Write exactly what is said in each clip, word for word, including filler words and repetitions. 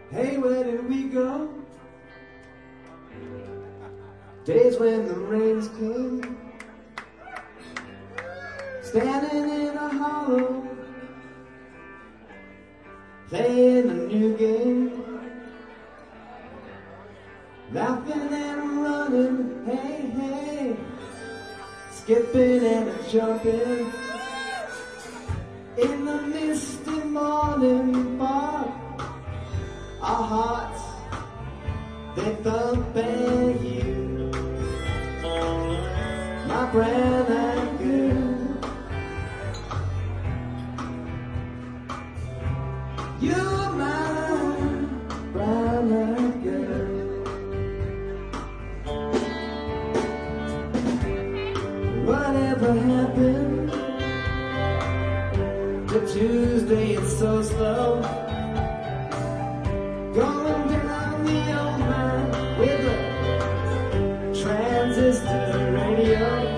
Hey, where did we go? Days when the rains came, standing in a hollow, playing a new game, laughing and running, hey, hey, skipping and jumping in the misty morning fog. Our hearts, they thump at you, my brown-eyed girl. You're my brown-eyed girl. Whatever happened to Tuesday? It's so slow, going down the old line with a transistor radio,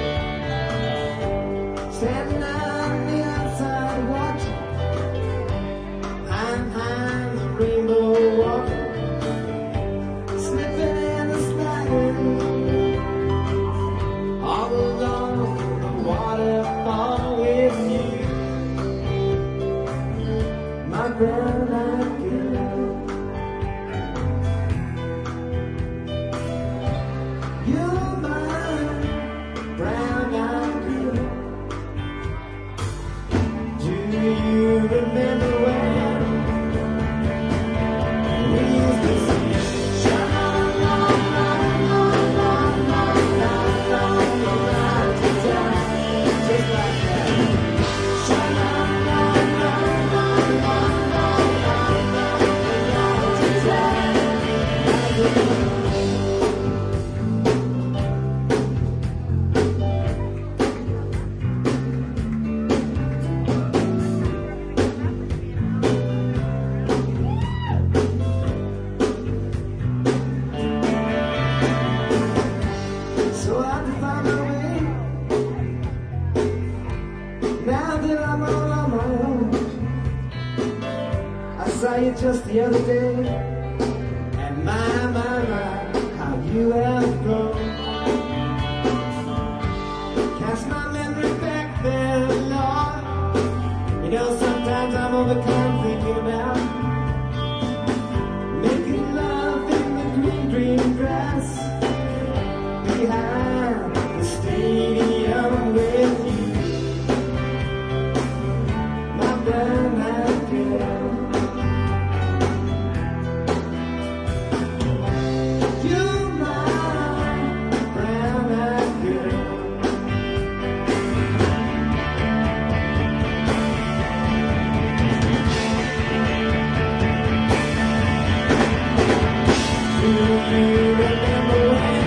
standing on the outside watching, behind, behind the rainbow walking, slipping and a sliding all along the waterfall with you, my brown-eyed girl. You're my brown-eyed girl. Do you remember when we used to sing sha-la-la-la-la-la-la-la-la-la-la, just like that? So I have to find my way now that I'm all on my own. I saw you just the other day, and my, my, my, how you have grown. Cast my memory back there, Lord. You know, sometimes I'm overcome thinking about making love in the green, green grass behind the stadium with you, my brown-eyed girl. You're my brown-eyed girl. Do you remember when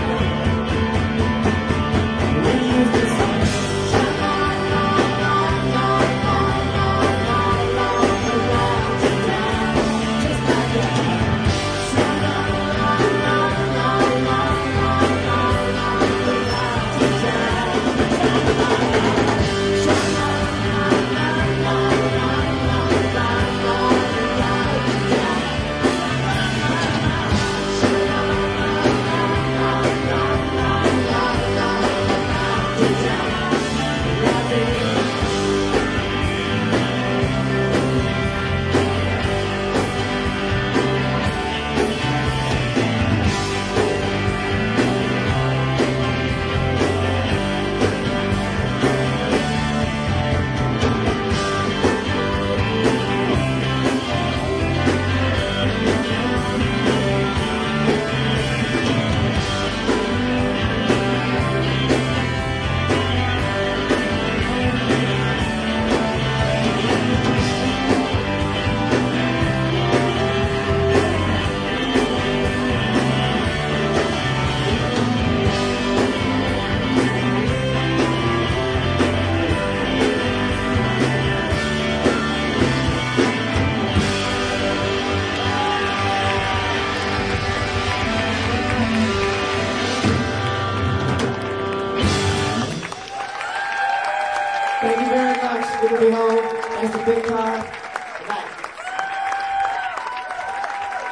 Thank you very much. Good to be home. Thanks to Big Car. Good night.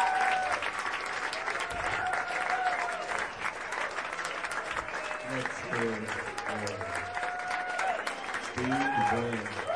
Let's hear it for Steve Wynn.